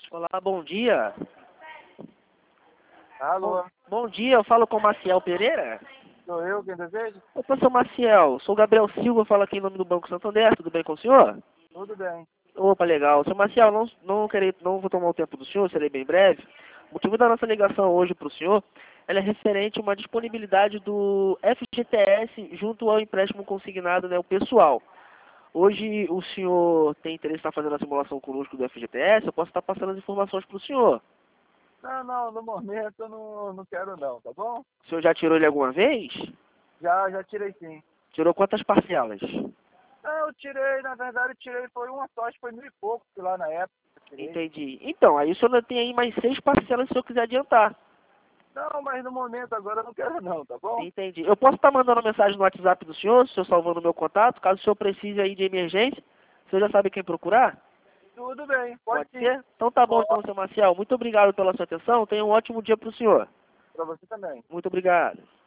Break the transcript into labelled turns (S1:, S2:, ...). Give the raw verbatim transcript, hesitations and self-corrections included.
S1: Olá, bom dia.
S2: Alô,
S1: Bom, bom dia, eu falo com o Maciel Pereira.
S2: sou eu quem deseja?
S1: Opa, seu Maciel, sou o Gabriel Silva, falo aqui em nome do Banco Santander, tudo bem com o senhor?
S2: Tudo bem.
S1: Opa, legal. Seu Maciel, não, não, querer, não vou tomar o tempo do senhor, serei bem breve. O motivo da nossa ligação hoje para o senhor, ela é referente a uma disponibilidade do F G T S junto ao empréstimo consignado, né, o pessoal. Hoje o senhor tem interesse em estar fazendo a simulação conosco do F G T S, eu posso estar passando as informações para o senhor.
S2: Não, não, no momento eu não, não quero não, tá bom?
S1: O senhor já tirou ele alguma vez?
S2: Já, já tirei sim.
S1: Tirou quantas parcelas?
S2: Não, eu tirei, na verdade eu tirei, foi uma só, acho que foi mil e pouco que lá na época que eu tirei.
S1: Entendi. Então, aí o senhor ainda tem aí mais seis parcelas se o senhor quiser adiantar.
S2: Não, mas no momento agora eu não quero não, tá bom?
S1: Entendi. Eu posso estar mandando uma mensagem no WhatsApp do senhor, se o senhor salvando o meu contato, caso o senhor precise aí de emergência. O senhor já sabe quem procurar?
S2: Tudo bem, pode,
S1: Pode
S2: sim.
S1: ser? Então tá bom,
S2: Pode.
S1: então, seu Marcial. Muito obrigado pela sua atenção. Tenha um ótimo dia para o senhor.
S2: Pra você também.
S1: Muito obrigado.